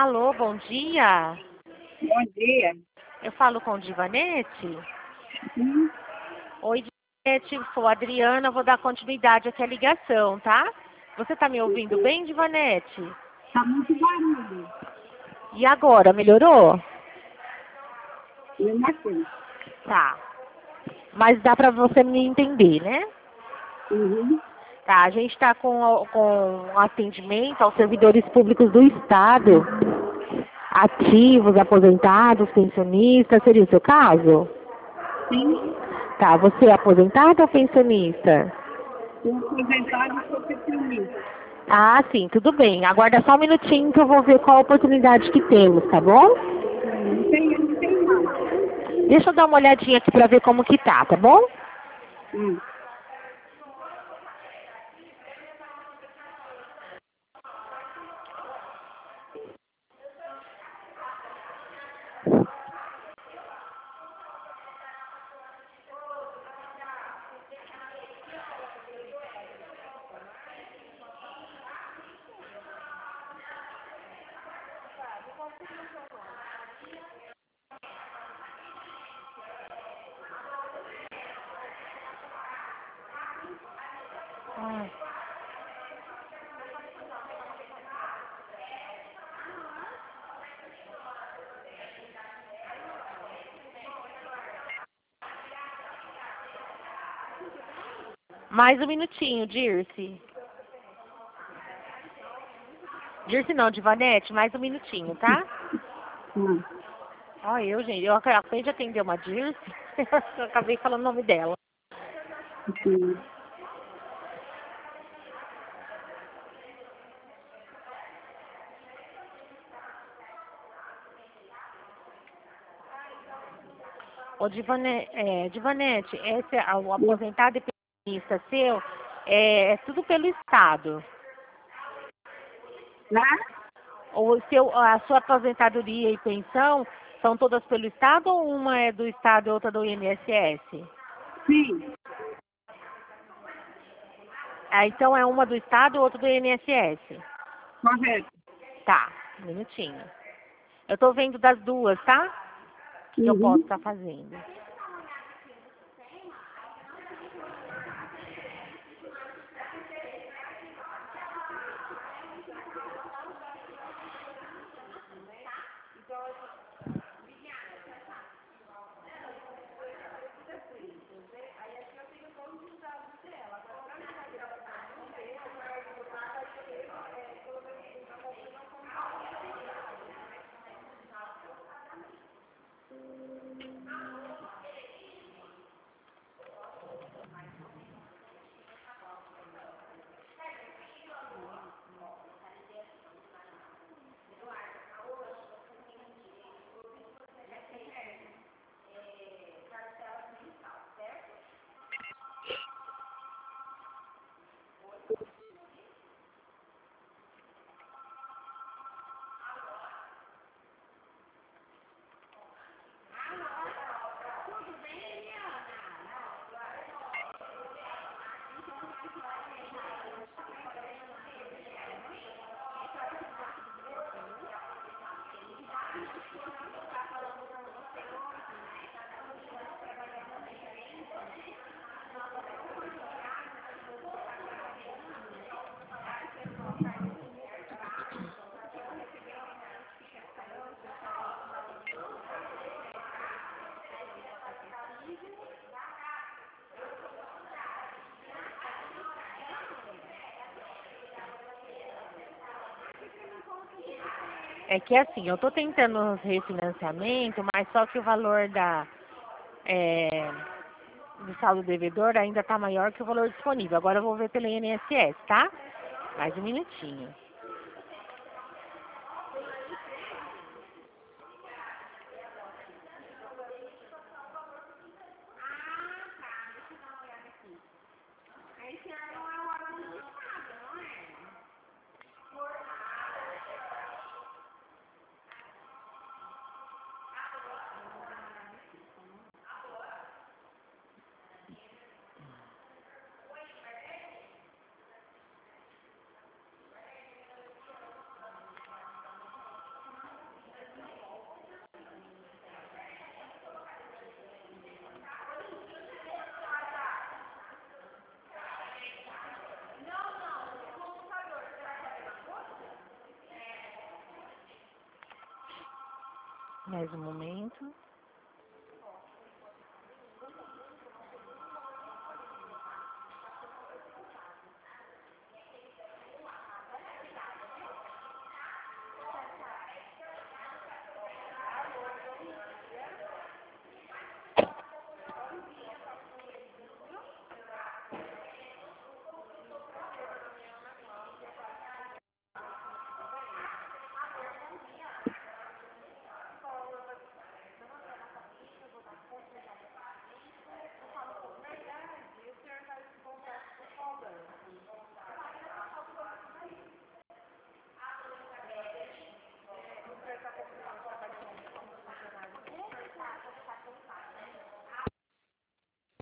Alô, bom dia. Bom dia. Eu falo com Divanete? Sim, Oi, Divanete, sou a Adriana, vou dar continuidade aqui à ligação, tá? Você tá me ouvindo bem, Divanete? tá muito barulho. E agora, melhorou? Eu não sei. Tá. Mas dá pra você me entender, né? Uhum. Tá, a gente está com atendimento aos servidores públicos do Estado, ativos, aposentados, pensionistas, seria o seu caso? Sim, Tá, você é aposentado ou pensionista? sou aposentado e sou pensionista. Ah, sim, tudo bem. Aguarda só um minutinho que eu vou ver qual oportunidade que temos, tá bom? Não tem nada. Deixa eu dar uma olhadinha aqui pra ver como que tá bom? Hum. Ah. Mais um minutinho, Dirce. Dirce não, Divanete, mais um minutinho, tá? Hum. Ó, gente, eu acabei de atender uma Dirce, eu acabei falando o nome dela. Sim. Ô, Divanete, esse, o aposentado e pensionista seu é tudo pelo Estado. Lá? A sua aposentadoria e pensão são todas pelo Estado ou uma é do Estado e outra do INSS? Sim, Ah, então é uma do Estado e outra do INSS. correto. Tá, um minutinho. Eu tô vendo das duas, tá? O que eu posso Uhum. estar fazendo. É que assim, eu tô tentando refinanciamento, mas só que o valor é, do saldo devedor ainda tá maior que o valor disponível. Agora eu vou ver pelo INSS, tá? Mais um minutinho. Mais um momento.